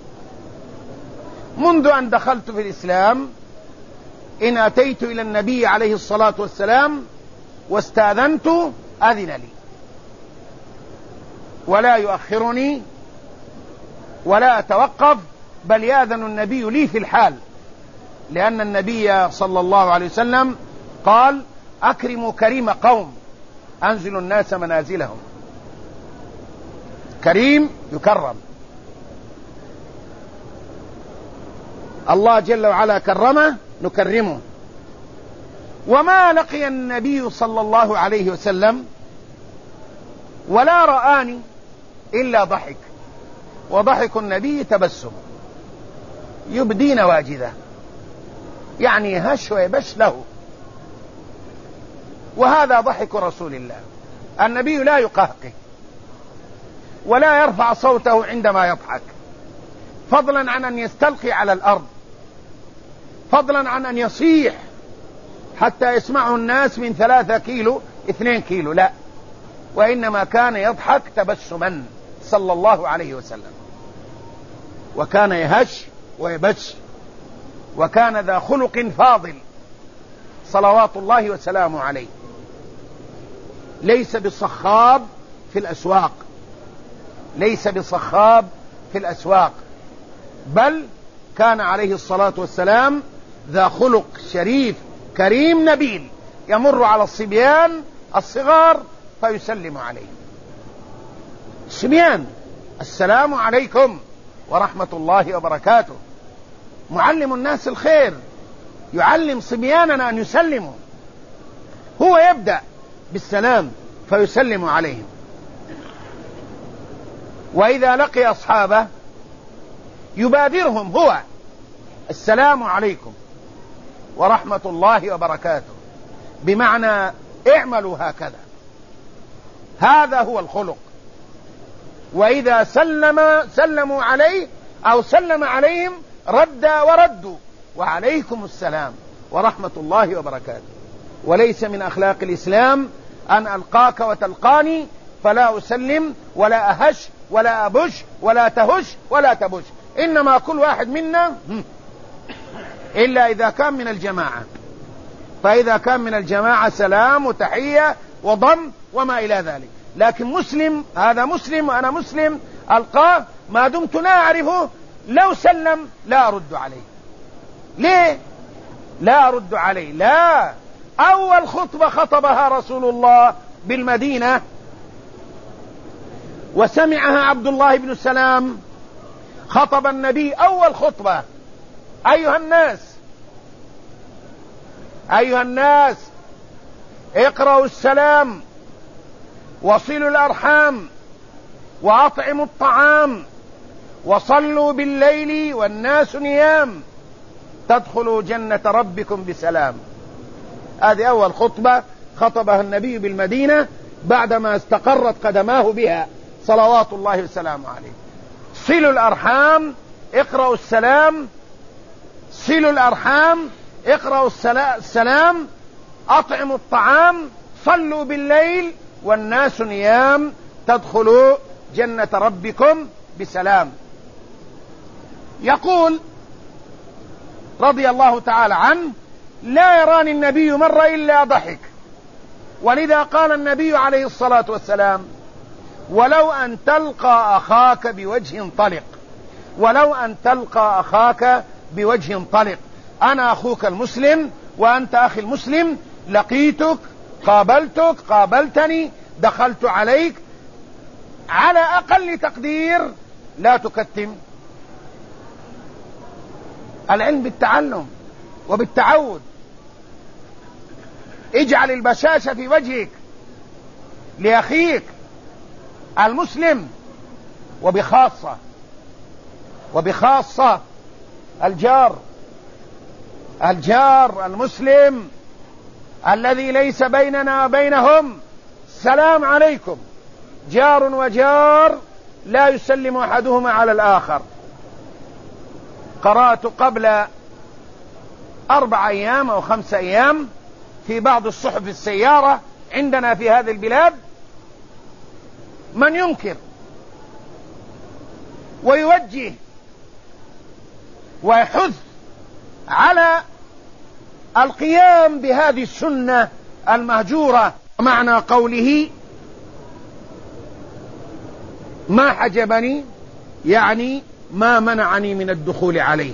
منذ أن دخلت في الإسلام، إن أتيت إلى النبي عليه الصلاة والسلام واستأذنت أذن لي ولا يؤخرني ولا أتوقف، بل يأذن النبي لي في الحال، لأن النبي صلى الله عليه وسلم قال: أكرموا كريم قوم أنزلوا الناس منازلهم. كريم يكرم، الله جل وعلا كرمه نكرمه. وما لقي النبي صلى الله عليه وسلم ولا رآني إلا ضحك، وضحك النبي تبسم يبدي نواجذه، يعني هش ويبش له، وهذا ضحك رسول الله. النبي لا يقهقه ولا يرفع صوته عندما يضحك، فضلا عن أن يستلقي على الأرض، فضلا عن أن يصيح حتى يسمعه الناس من 3 كيلو 2 كيلو، لا، وإنما كان يضحك تبسما صلى الله عليه وسلم، وكان يهش ويبش، وكان ذا خلق فاضل صلوات الله وسلامه عليه. ليس بصخاب في الأسواق، ليس بصخاب في الأسواق، بل كان عليه الصلاة والسلام ذا خلق شريف كريم نبيل، يمر على الصبيان الصغار فيسلم عليهم. الصبيان: السلام عليكم ورحمة الله وبركاته. معلم الناس الخير، يعلم صبياننا أن يسلموا، هو يبدأ بالسلام فيسلم عليهم. وإذا لقي أصحابه يبادرهم هو: السلام عليكم ورحمة الله وبركاته، بمعنى اعملوا هكذا، هذا هو الخلق. وإذا سلموا عليه أو سلم عليهم رد وردوا: وعليكم السلام ورحمة الله وبركاته. وليس من أخلاق الإسلام أن ألقاك وتلقاني فلا أسلم ولا أهش ولا أبش ولا تهش ولا تبش، إنما كل واحد منا إلا إذا كان من الجماعة، فإذا كان من الجماعة سلام وتحية وضم وما إلى ذلك. لكن مسلم، هذا مسلم وأنا مسلم، ألقاه ما دمت لا أعرفه، لو سلم لا أرد عليه. ليه لا أرد عليه؟ لا، أول خطبة خطبها رسول الله بالمدينة وسمعها عبد الله بن سلام، خطب النبي أول خطبة: أيها الناس اقرأوا السلام، وصلوا الأرحام، وأطعموا الطعام، وصلوا بالليل والناس نيام، تدخلوا جنة ربكم بسلام. هذه أول خطبة خطبها النبي بالمدينة بعدما استقرت قدماه بها صلوات الله وسلامه عليه. صلوا الأرحام، اقرأوا السلام، صلوا الأرحام، اقرأوا السلام، أطعموا الطعام، صلوا بالليل والناس نيام، تدخلوا جنة ربكم بسلام. يقول رضي الله تعالى عنه: لا يراني النبي مرة إلا ضحك، ولذا قال النبي عليه الصلاة والسلام: ولو أن تلقى أخاك بوجه طلق، ولو أن تلقى أخاك بوجه طلق. أنا أخوك المسلم وأنت أخي المسلم، لقيتك، قابلتك، قابلتني، دخلت عليك، على أقل تقدير لا تكتم. العلم بالتعلم وبالتعود. اجعل البشاشة في وجهك لأخيك المسلم، وبخاصة الجار المسلم الذي ليس بيننا وبينهم سلام عليكم. جار وجار لا يسلم أحدهما على الآخر. قرأت قبل 4 أيام أو 5 أيام في بعض الصحف السيارة عندنا في هذه البلاد من ينكر ويوجه ويحث على القيام بهذه السنة المهجورة. معنى قوله ما حجبني يعني ما منعني من الدخول عليه.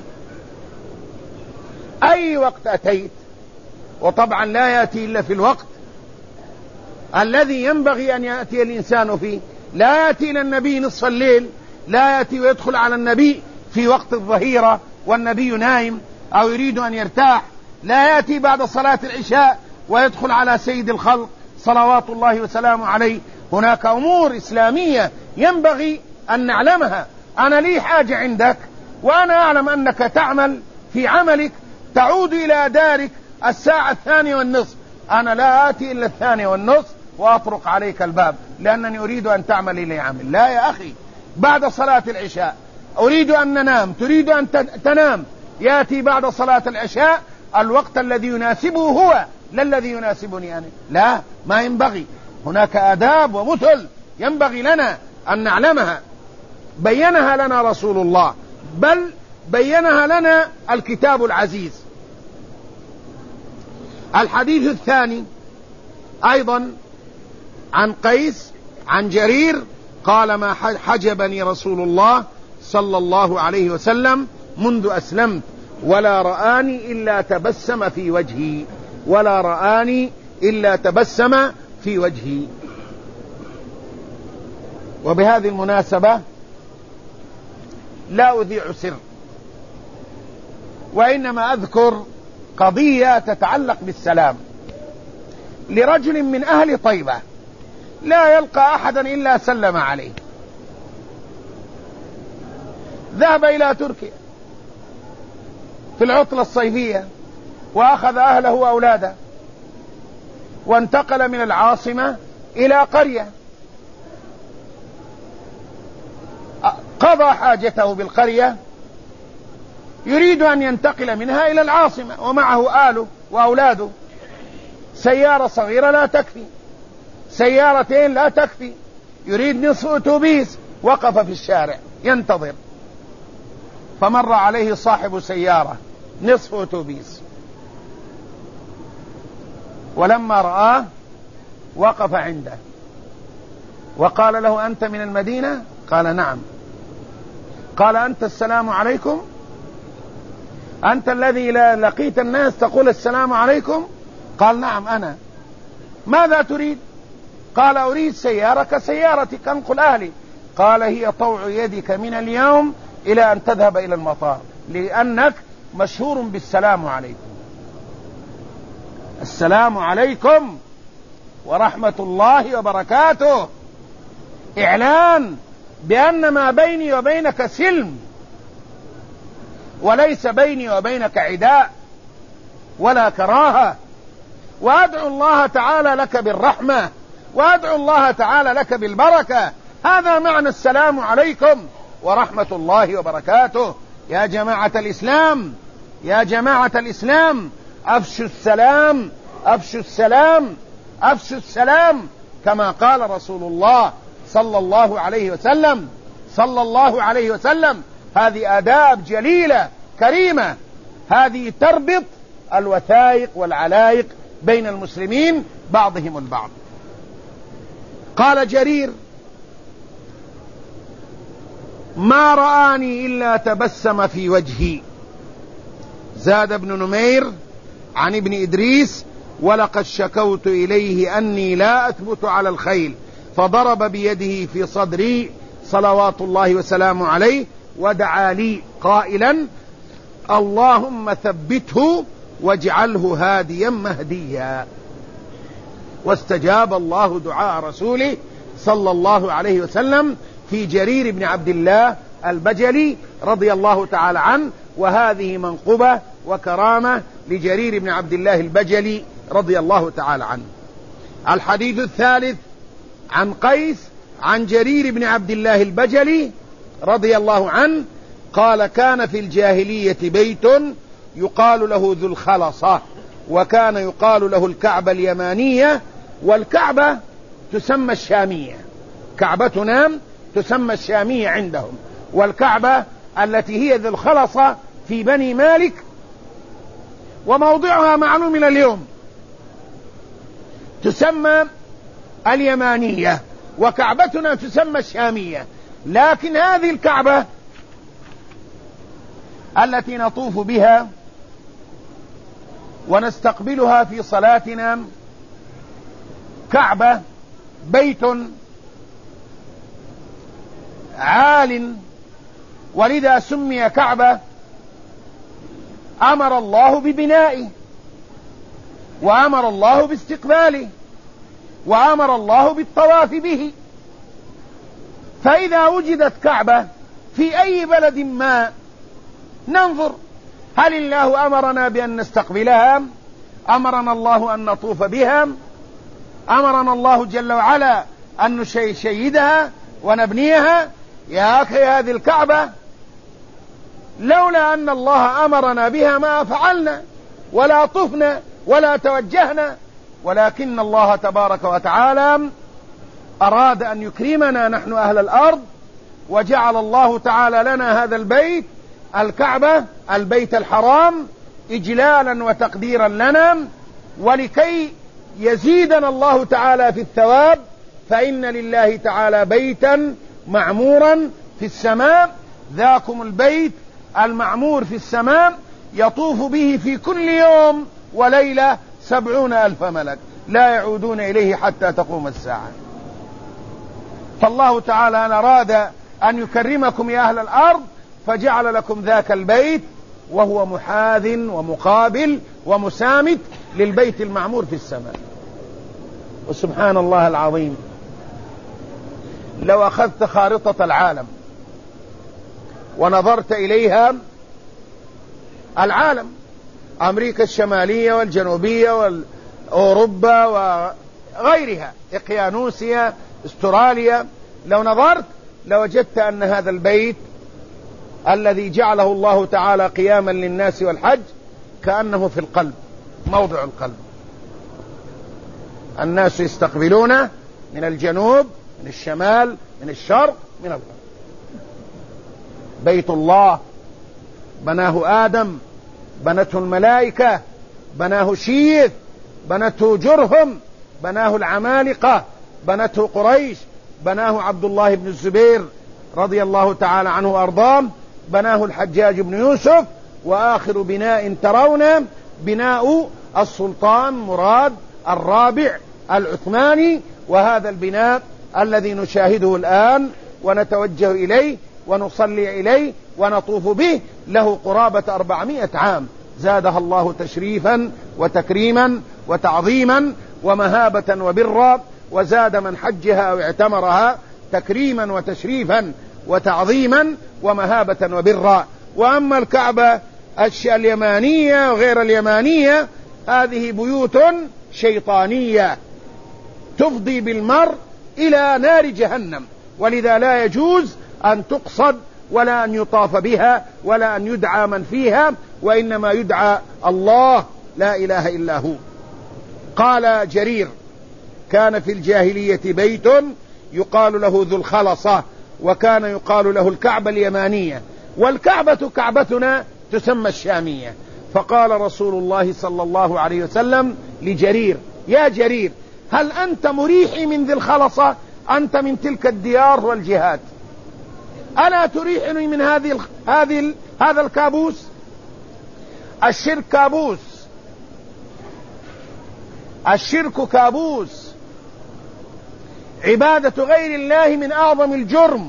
أي وقت أتيت، وطبعا لا يأتي إلا في الوقت الذي ينبغي أن يأتي الإنسان فيه. لا يأتي إلى النبي نصف الليل، لا يأتي ويدخل على النبي في وقت الظهيرة والنبي نائم أو يريد أن يرتاح. لا يأتي بعد صلاة العشاء ويدخل على سيد الخلق صلوات الله وسلامه عليه. هناك أمور إسلامية ينبغي أن نعلمها. أنا لي حاجة عندك وأنا أعلم أنك تعمل في عملك، تعود إلى دارك 2:30. أنا لا آتي إلا 2:30 وأطرق عليك الباب لأنني أريد أن تعمل إلي عمل. لا يا أخي، بعد صلاة العشاء أريد أن ننام، تريد أن تنام، يأتي بعد صلاة العشاء الوقت الذي يناسبه هو لا الذي يناسبني أنا. لا، ما ينبغي. هناك آداب ومثل ينبغي لنا أن نعلمها، بينها لنا رسول الله، بل بينها لنا الكتاب العزيز. الحديث الثاني أيضا عن قيس عن جرير قال: ما حجبني رسول الله صلى الله عليه وسلم منذ أسلمت ولا رآني إلا تبسم في وجهي، ولا رآني إلا تبسم في وجهي. وبهذه المناسبة لا أذيع سر، وإنما أذكر قضية تتعلق بالسلام لرجل من أهل طيبة لا يلقى أحدا إلا سلم عليه. ذهب إلى تركيا في العطلة الصيفية وأخذ أهله وأولاده وانتقل من العاصمة إلى قرية، قضى حاجته بالقرية، يريد أن ينتقل منها إلى العاصمة ومعه آله وأولاده. سيارة صغيرة لا تكفي، سيارتين لا تكفي، يريد نصف أتوبيس. وقف في الشارع ينتظر، فمر عليه صاحب سيارة نصف أتوبيس، ولما رآه وقف عنده وقال له: أنت من المدينة؟ قال: نعم. قال: أنت السلام عليكم؟ أنت الذي لقيت الناس تقول السلام عليكم؟ قال: نعم أنا. ماذا تريد؟ قال: أريد سيارة كسيارتك أنقل أهلي. قال: هي طوع يدك من اليوم إلى أن تذهب إلى المطار، لأنك مشهور بالسلام عليكم. السلام عليكم ورحمة الله وبركاته، إعلان بأن ما بيني وبينك سلم، وليس بيني وبينك عداء ولا كراهة. وأدعو الله تعالى لك بالرحمة، وأدعو الله تعالى لك بالبركة. هذا معنى السلام عليكم ورحمة الله وبركاته. يا جماعة الإسلام، يا جماعة الإسلام أفشوا السلام، أفشوا السلام، أفشوا السلام، كما قال رسول الله صلى الله عليه وسلم، صلى الله عليه وسلم. هذه آداب جليلة كريمة، هذه تربط الوثائق والعلائق بين المسلمين بعضهم البعض. قال جرير: ما رآني إلا تبسم في وجهي. زاد ابن نمير عن ابن إدريس: ولقد شكوت إليه أني لا أثبت على الخيل فضرب بيده في صدري صلوات الله وسلامه عليه ودعا لي قائلا: اللهم ثبته واجعله هاديا مهديا. واستجاب الله دعاء رسوله صلى الله عليه وسلم في جرير بن عبد الله البجلي رضي الله تعالى عنه، وهذه منقبة وكرامة لجرير بن عبد الله البجلي رضي الله تعالى عنه. الحديث الثالث عن قيس عن جرير بن عبد الله البجلي رضي الله عنه قال: كان في الجاهلية بيت يقال له ذو الخلصة، وكان يقال له الكعبة اليمانية، والكعبة تسمى الشامية، كعبتنا تسمى الشامية عندهم، والكعبة التي هي ذو الخلصة في بني مالك وموضعها معلوم من اليوم تسمى اليمانية، وكعبتنا تسمى الشامية. لكن هذه الكعبة التي نطوف بها ونستقبلها في صلاتنا كعبة بيت عال، ولذا سمي كعبة. أمر الله ببنائه، وأمر الله باستقباله، وأمر الله بالطواف به. فإذا وجدت كعبة في أي بلد ما ننظر هل الله أمرنا بأن نستقبلها؟ أمرنا الله أن نطوف بها؟ أمرنا الله جل وعلا أن نشيدها ونبنيها؟ يا أخي، هذه الكعبة لولا أن الله أمرنا بها ما فعلنا ولا طفنا ولا توجهنا، ولكن الله تبارك وتعالى أراد أن يكرمنا نحن أهل الأرض، وجعل الله تعالى لنا هذا البيت الكعبة البيت الحرام إجلالا وتقديرا لنا، ولكي يزيدنا الله تعالى في الثواب، فإن لله تعالى بيتا معمورا في السماء، ذاكم البيت المعمور في السماء يطوف به في كل يوم وليلة 70,000 ملك لا يعودون إليه حتى تقوم الساعة. فالله تعالى أراد أن يكرمكم يا أهل الأرض فجعل لكم ذاك البيت، وهو محاذ ومقابل ومسامت للبيت المعمور في السماء. وسبحان الله العظيم، لو أخذت خارطة العالم ونظرت إليها، العالم أمريكا الشمالية والجنوبية وأوروبا وغيرها، إقيانوسيا، استراليا، لو نظرت لوجدت أن هذا البيت الذي جعله الله تعالى قياما للناس والحج كأنه في القلب، موضع القلب. الناس يستقبلونه من الجنوب، من الشمال، من الشرق، من الغرب. بيت الله بناه آدم، بنته الملائكة، بناه شيث، بنته جرهم، بناه العمالقة، بنته قريش، بناه عبد الله بن الزبير رضي الله تعالى عنه وأرضاه، بناه الحجاج بن يوسف، وآخر بناء ترون بناء السلطان مراد الرابع العثماني. وهذا البناء الذي نشاهده الآن ونتوجه إليه ونصلي إليه ونطوف به له قرابة 400 عام، زادها الله تشريفا وتكريما وتعظيما ومهابة وبرا، وزاد من حجها أو اعتمرها تكريما وتشريفا وتعظيما ومهابة وبرا. وأما الكعبة اليمانية وغير اليمانية، هذه بيوت شيطانية تفضي بالمرء إلى نار جهنم، ولذا لا يجوز أن تقصد ولا أن يطاف بها ولا أن يدعى من فيها، وإنما يدعى الله لا إله إلا هو. قال جرير: كان في الجاهلية بيت يقال له ذو الخلصة، وكان يقال له الكعبة اليمانية، والكعبة كعبتنا تسمى الشامية. فقال رسول الله صلى الله عليه وسلم لجرير: يا جرير، هل أنت مريحي من ذي الخلصة؟ أنت من تلك الديار والجهات، ألا تريحني من هذا الكابوس؟ الشرك كابوس، الشرك كابوس، عبادة غير الله من أعظم الجرم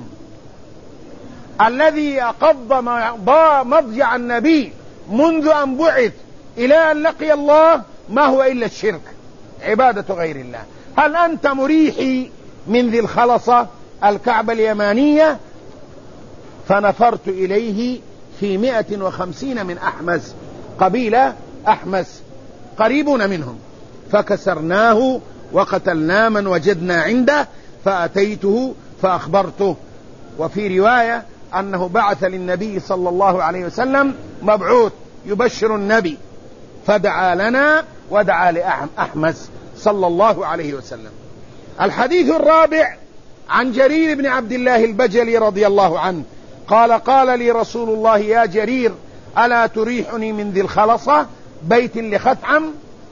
الذي أقض مضجع النبي منذ أن بعث إلى أن لقي الله، ما هو إلا الشرك، عبادة غير الله. هل أنت مريحي من ذي الخلصة الكعبة اليمانية؟ فنفرت إليه في 150 من أحمس، قبيلة أحمس قريبون منهم، فكسرناه وقتلنا من وجدنا عنده، فأتيته فأخبرته. وفي رواية أنه بعث للنبي صلى الله عليه وسلم مبعوث يبشر النبي، فدعا لنا ودعا لأحمس صلى الله عليه وسلم. الحديث الرابع عن جرير بن عبد الله البجلي رضي الله عنه قال: قال لي رسول الله: يا جرير، ألا تريحني من ذي الخلصة، بيت لخثعم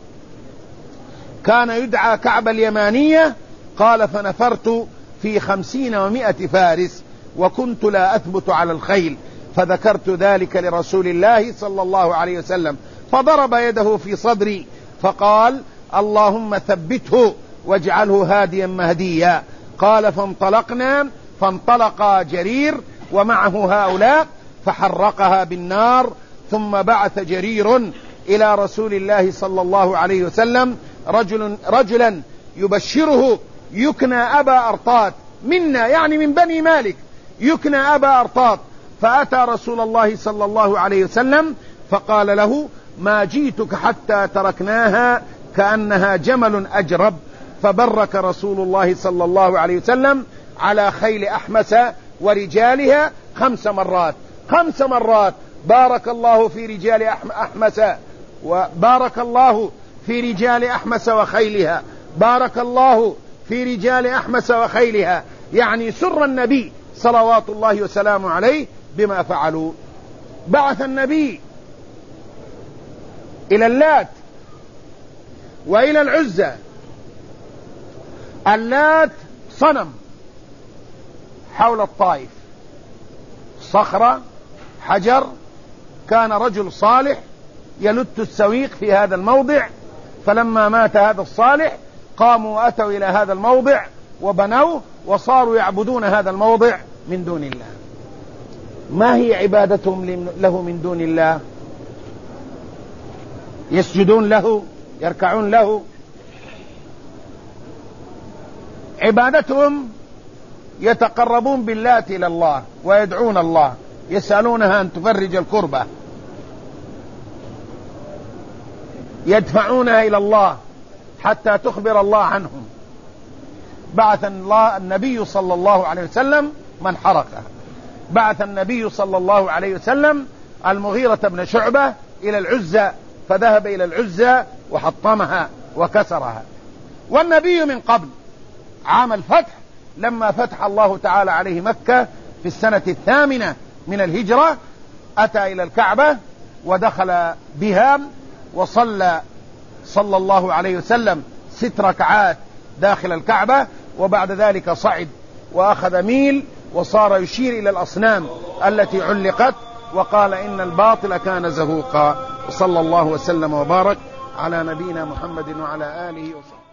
كان يدعى كعب اليمانية؟ قال: فنفرت في 50 و100 فارس، وكنت لا أثبت على الخيل، فذكرت ذلك لرسول الله صلى الله عليه وسلم، فضرب يده في صدري فقال: اللهم ثبته واجعله هاديا مهديا. قال: فانطلق جرير ومعه هؤلاء فحرقها بالنار. ثم بعث جرير إلى رسول الله صلى الله عليه وسلم رجلا يبشره يكنى أبا أرطاد منا، يعني من بني مالك، يكنى أبا أرطاد. فأتى رسول الله صلى الله عليه وسلم فقال له: ما جئتك حتى تركناها كأنها جمل أجرب. فبرك رسول الله صلى الله عليه وسلم على خيل أحمس ورجالها 5 مرات، 5 مرات. بارك الله في رجال أحمس، وبارك الله في رجال أحمس وخيلها، بارك الله في رجال أحمس وخيلها، يعني سر النبي صلوات الله وسلامه عليه بما فعلوا. بعث النبي إلى اللات وإلى العزى. اللات صنم حول الطائف، صخرة، حجر، كان رجل صالح يلت السويق في هذا الموضع، فلما مات هذا الصالح قاموا وأتوا إلى هذا الموضع وبنوه وصاروا يعبدون هذا الموضع من دون الله. ما هي عبادتهم له من دون الله؟ يسجدون له، يركعون له. عبادتهم يتقربون باللات إلى الله ويدعون الله، يسألونها أن تفرج الكربة، يدفعونها إلى الله حتى تخبر الله عنهم. بعث النبي صلى الله عليه وسلم من حرقها، بعث النبي صلى الله عليه وسلم المغيرة بن شعبة إلى العزى، فذهب إلى العزى وحطمها وكسرها. والنبي من قبل عام الفتح لما فتح الله تعالى عليه مكة في السنة 8 من الهجرة أتى إلى الكعبة ودخل بها وصلى صلى الله عليه وسلم 6 ركعات داخل الكعبة، وبعد ذلك صعد وأخذ ميل وصار يشير إلى الأصنام التي علقت وقال: إن الباطل كان زهوقا. صلى الله وسلم وبارك على نبينا محمد وعلى آله وصحبه.